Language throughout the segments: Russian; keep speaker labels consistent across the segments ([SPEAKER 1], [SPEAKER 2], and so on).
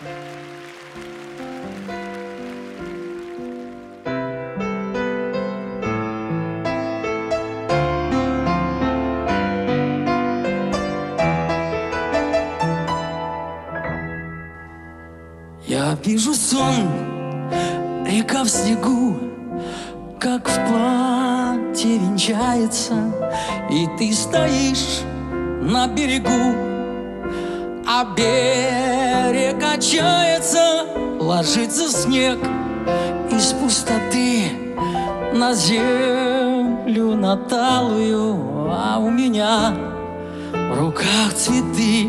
[SPEAKER 1] Я вижу сон, река в снегу, как в платье венчается, и ты стоишь на берегу, а берег качается, ложится снег из пустоты на землю, на талую, а у меня в руках цветы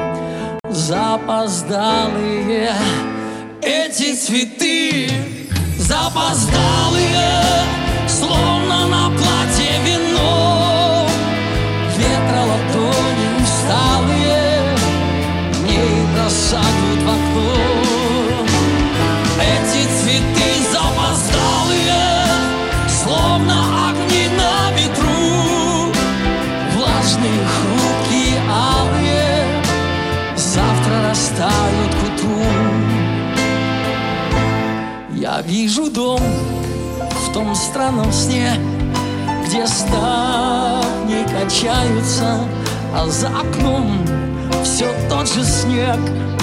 [SPEAKER 1] запоздалые. Эти цветы запоздалые, словно на платье вино, ветра ладони усталые мне бросают в окно. Эти цветы запоздалые, словно огни на ветру, влажные, хрупкие, алые, завтра растают к утру. Я вижу дом в том странном сне, где ставни качаются, а за окном все тот же снег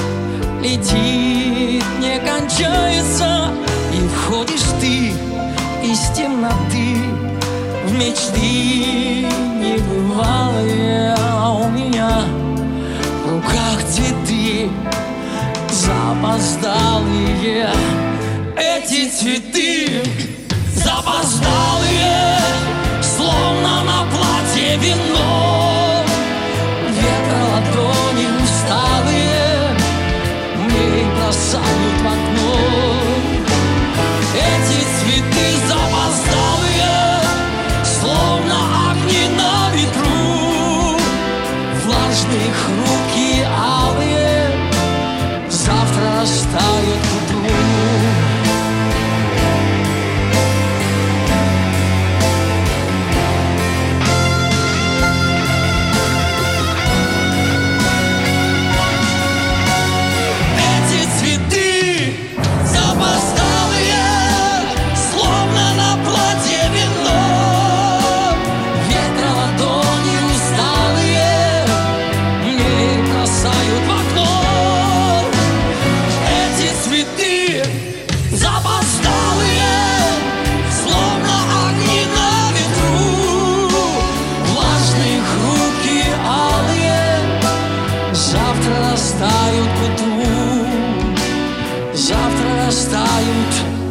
[SPEAKER 1] летит, не кончается. И входишь ты из темноты в мечты небывалые, а у меня в руках цветы запоздалые. Эти цветы запоздалые, словно на платье вино, ветра ладони усталые мне бросают в окно. Эти цветы запоздалые, словно огни на ветру, влажные, хрупкие, алые, завтра растают к утру. Завтра растают